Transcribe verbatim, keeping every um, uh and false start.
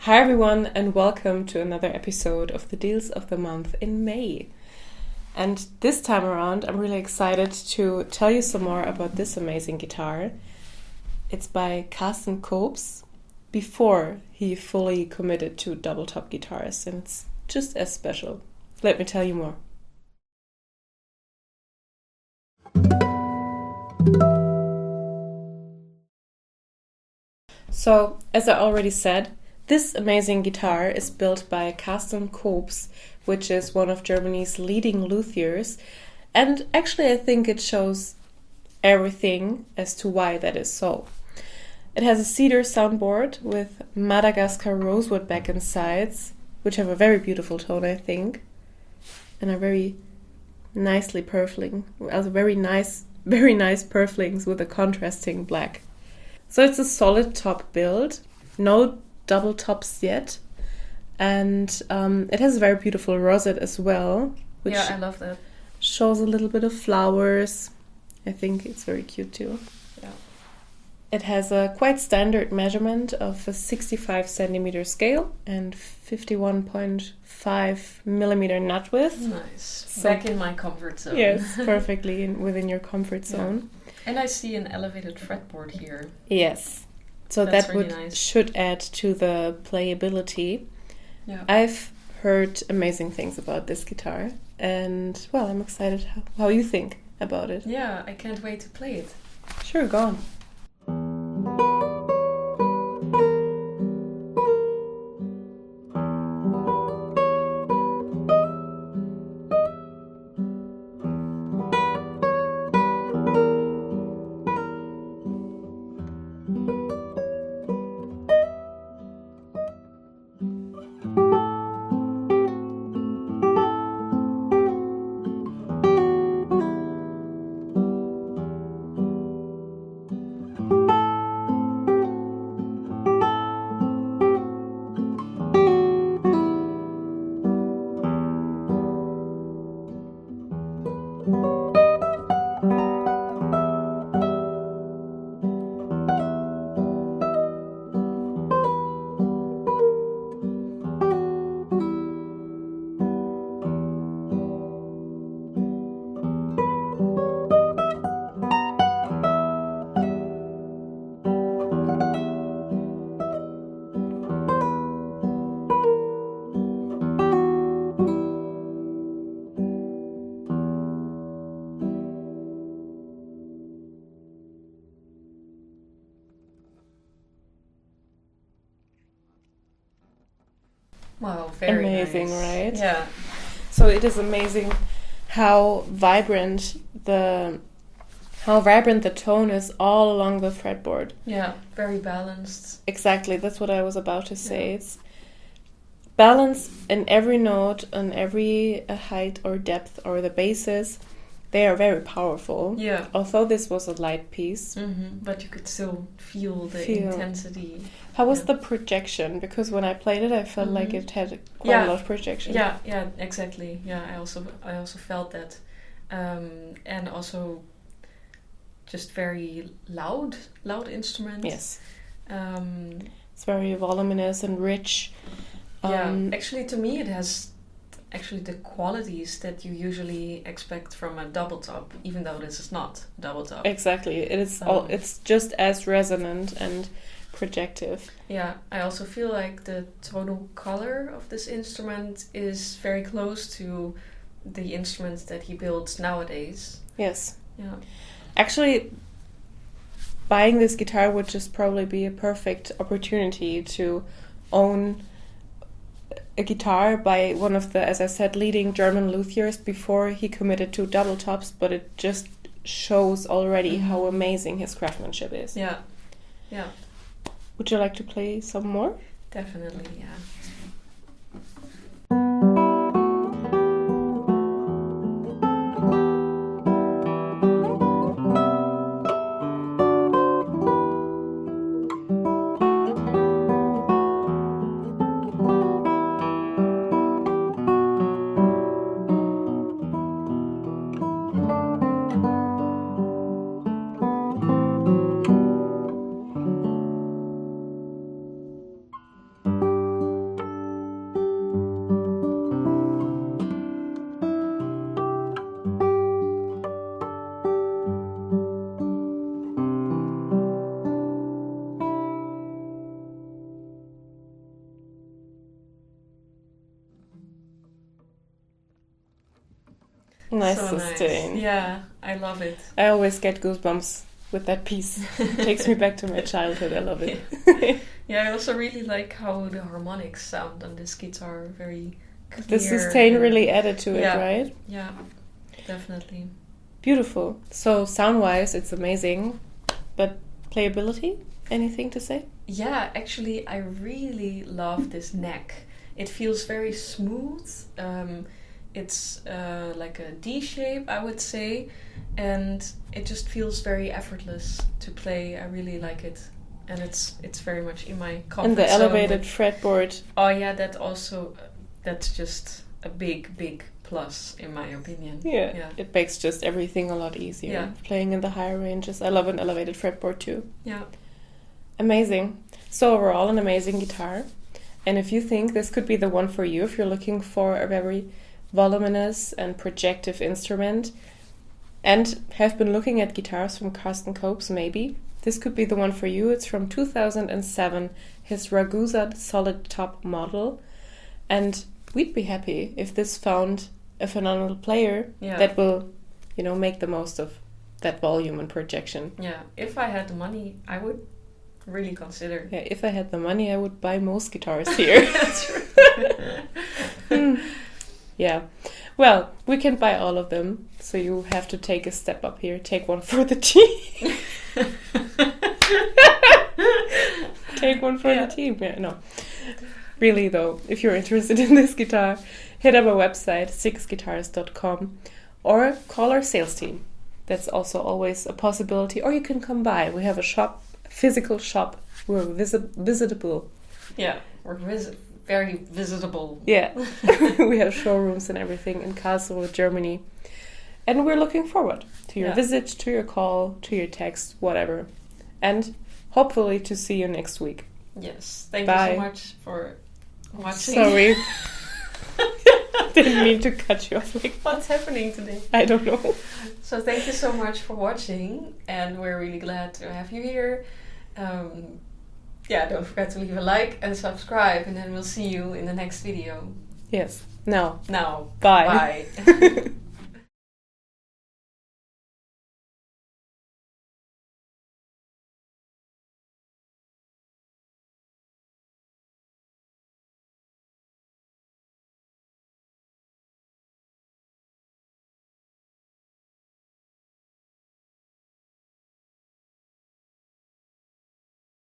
Hi everyone and welcome to another episode of the Deals of the Month in May. And this time around I'm really excited to tell you some more about this amazing guitar. It's by Carsten Coops before he fully committed to double top guitars, and it's just as special. Let me tell you more. So, as I already said, this amazing guitar is built by Carsten Coops, which is one of Germany's leading luthiers, and actually I think it shows everything as to why that is so. It has a cedar soundboard with Madagascar rosewood back and sides, which have a very beautiful tone, I think, and are very nicely purfling, also very nice, very nice purflings with a contrasting black. So it's a solid top build, no double tops yet, and um, it has a very beautiful rosette as well, which yeah, I love that. Shows a little bit of flowers. I think it's very cute too. Yeah. It has a quite standard measurement of a sixty-five centimeter scale and fifty-one point five millimeter nut width. Nice. So, back in my comfort zone. Yes, perfectly in, within your comfort zone. Yeah. And I see an elevated fretboard here. Yes. So That's that really would nice. should add to the playability. Yeah. I've heard amazing things about this guitar, and well, I'm excited how, how you think about it. Yeah, I can't wait to play it. Sure, go on. Wow, very Amazing, nice. right? Yeah. So it is amazing how vibrant the how vibrant the tone is all along the fretboard. Yeah, very balanced. Exactly, that's what I was about to say. Yeah. It's balance in every note, on every uh, height or depth or the basses. They are very powerful. Yeah. Although this was a light piece. Mm-hmm. But you could still feel the Feel. intensity. How was Yeah. the projection? Because when I played it, I felt Mhm. like it had quite Yeah. a lot of projection. Yeah, yeah, exactly. Yeah, I also I also felt that, um, and also just very loud, loud instrument. Yes. Um, It's very voluminous and rich. yeah, Um, actually, to me, it has actually the qualities that you usually expect from a double top, even though this is not double top. Exactly. It is all. Um, It's just as resonant and projective. Yeah, I also feel like the tonal color of this instrument is very close to the instruments that he builds nowadays. Yes. Yeah. Actually, buying this guitar would just probably be a perfect opportunity to own a guitar by one of the, as I said, leading German luthiers before he committed to double tops, but it just shows already Mhm. how amazing his craftsmanship is. Yeah. Yeah. Would you like to play some more? Definitely, yeah. Nice So sustain. nice. Yeah, I love it. I always get goosebumps with that piece. It takes me back to my childhood. I love it. Yeah, I also really like how the harmonics sound on this guitar. Very clear. The sustain and- really added to it, Yeah. right? Yeah, definitely. Beautiful. So sound-wise, it's amazing. But playability? Anything to say? Yeah, actually, I really love this neck. It feels very smooth. Um, it's uh, like a D shape, I would say, and it just feels very effortless to play. I really like it, and it's it's very much in my comfort And the zone. elevated fretboard. Oh yeah, that also uh, that's just a big big plus in my opinion. Yeah, Yeah. it makes just everything a lot easier. Yeah. Playing in the higher ranges. I love an elevated fretboard too. Yeah. Amazing. So overall, an amazing guitar. And if you think this could be the one for you, if you're looking for a very voluminous and projective instrument and have been looking at guitars from Carsten Copes, maybe this could be the one for you. It's from two thousand seven, his Ragusa solid top model. And we'd be happy if this found a phenomenal player Yeah. that will, you know, make the most of that volume and projection. Yeah. If I had the money, I would really consider. Yeah, if I had the money, I would buy most guitars here. That's true. Mm. Yeah. Well, we can buy all of them, so you have to take a step up here. Take one for the team. Take one for Yeah. the team. Yeah, no. Really, though, if you're interested in this guitar, hit up our website, six guitars dot com, or call our sales team. That's also always a possibility. Or you can come by. We have a shop, a physical shop. We're visi- visitable. Yeah, we're vis- very visitable. Yeah, we have showrooms and everything in Karlsruhe, Germany. And we're looking forward to your Yeah. visit, to your call, to your text, whatever. And hopefully to see you next week. Yes. Thank Bye. you so much for watching. Sorry. Didn't mean to cut you off like that. What's happening today? I don't know. So thank you so much for watching, and we're really glad to have you here. Um, yeah, don't forget to leave a like and subscribe, and then we'll see you in the next video. Yes. Now, Now, bye. bye.